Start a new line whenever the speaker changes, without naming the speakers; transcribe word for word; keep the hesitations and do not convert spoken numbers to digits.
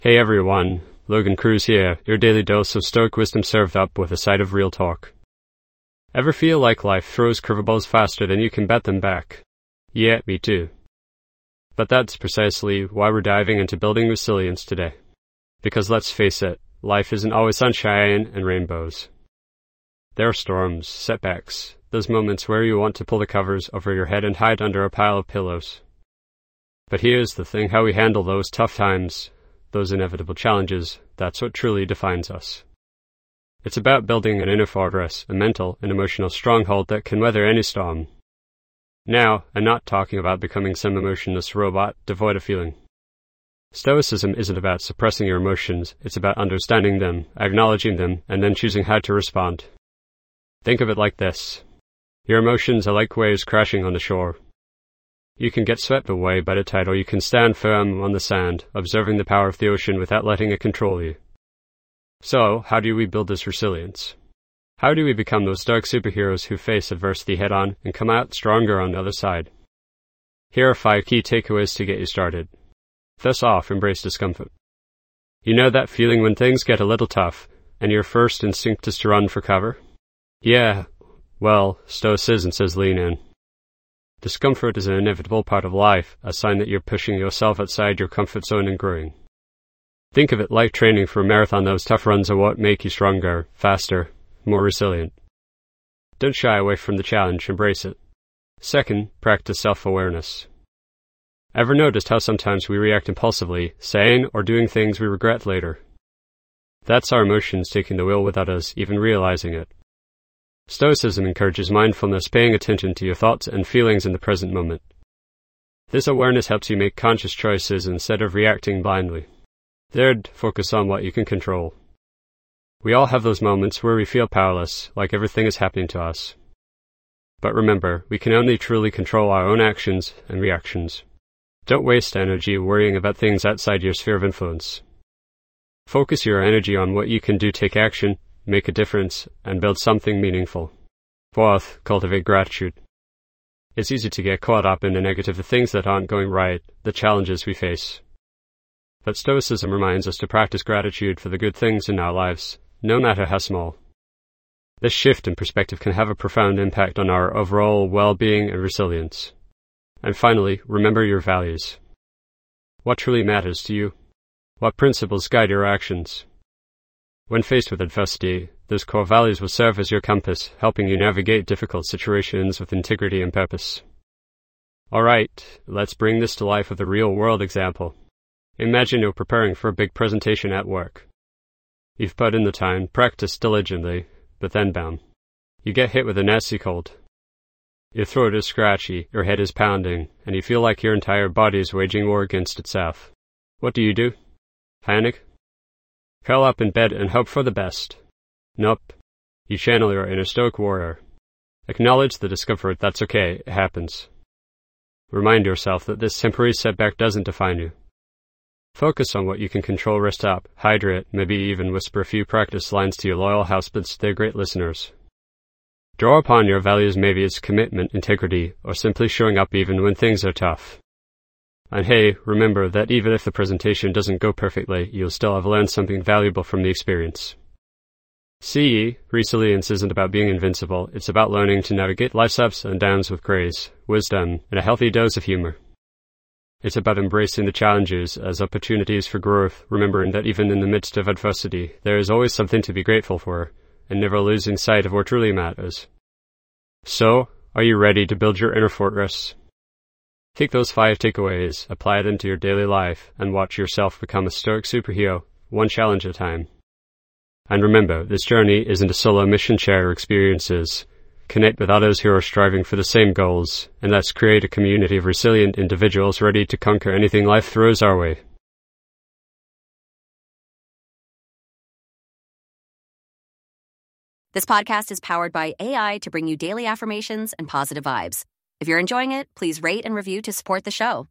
Hey everyone, Logan Cruz here, your daily dose of stoic wisdom served up with a side of real talk. Ever feel like life throws curveballs faster than you can bat them back? Yeah, me too. But that's precisely why we're diving into building resilience today. Because let's face it, life isn't always sunshine and rainbows. There are storms, setbacks, those moments where you want to pull the covers over your head and hide under a pile of pillows. But here's the thing, how we handle those tough times, those inevitable challenges, that's what truly defines us. It's about building an inner fortress, a mental and emotional stronghold that can weather any storm. Now, I'm not talking about becoming some emotionless robot devoid of feeling. Stoicism isn't about suppressing your emotions, it's about understanding them, acknowledging them, and then choosing how to respond. Think of it like this. Your emotions are like waves crashing on the shore. You can get swept away by the tide, or you can stand firm on the sand, observing the power of the ocean without letting it control you. So, how do we build this resilience? How do we become those stoic superheroes who face adversity head-on and come out stronger on the other side? Here are five key takeaways to get you started. First off, embrace discomfort. You know that feeling when things get a little tough, and your first instinct is to run for cover? Yeah, well, Stoicism says lean in. Discomfort is an inevitable part of life, a sign that you're pushing yourself outside your comfort zone and growing. Think of it like training for a marathon. Those tough runs are what make you stronger, faster, more resilient. Don't shy away from the challenge, embrace it. Second, practice self-awareness. Ever noticed how sometimes we react impulsively, saying or doing things we regret later? That's our emotions taking the wheel without us even realizing it. Stoicism encourages mindfulness, paying attention to your thoughts and feelings in the present moment. This awareness helps you make conscious choices instead of reacting blindly. Third, focus on what you can control. We all have those moments where we feel powerless, like everything is happening to us. But remember, we can only truly control our own actions and reactions. Don't waste energy worrying about things outside your sphere of influence. Focus your energy on what you can do, take action, make a difference, and build something meaningful. Fourth, cultivate gratitude. It's easy to get caught up in the negative, the things that aren't going right, the challenges we face. But Stoicism reminds us to practice gratitude for the good things in our lives, no matter how small. This shift in perspective can have a profound impact on our overall well-being and resilience. And finally, remember your values. What truly matters to you? What principles guide your actions? When faced with adversity, those core values will serve as your compass, helping you navigate difficult situations with integrity and purpose. Alright, let's bring this to life with a real-world example. Imagine you're preparing for a big presentation at work. You've put in the time, practiced diligently, but then bam, you get hit with a nasty cold. Your throat is scratchy, your head is pounding, and you feel like your entire body is waging war against itself. What do you do? Panic? Curl up in bed and hope for the best. Nope. You channel your inner stoic warrior. Acknowledge the discomfort, that's okay, it happens. Remind yourself that this temporary setback doesn't define you. Focus on what you can control, rest up, hydrate, maybe even whisper a few practice lines to your loyal housemates, they're great listeners. Draw upon your values, maybe it's commitment, integrity, or simply showing up even when things are tough. And hey, remember that even if the presentation doesn't go perfectly, you'll still have learned something valuable from the experience. See, resilience isn't about being invincible, it's about learning to navigate life's ups and downs with grace, wisdom, and a healthy dose of humor. It's about embracing the challenges as opportunities for growth, remembering that even in the midst of adversity, there is always something to be grateful for, and never losing sight of what truly matters. So, are you ready to build your inner fortress? Take those five takeaways, apply them to your daily life, and watch yourself become a stoic superhero, one challenge at a time. And remember, this journey isn't a solo mission. Share experiences, connect with others who are striving for the same goals, and let's create a community of resilient individuals ready to conquer anything life throws our way.
This podcast is powered by A I to bring you daily affirmations and positive vibes. If you're enjoying it, please rate and review to support the show.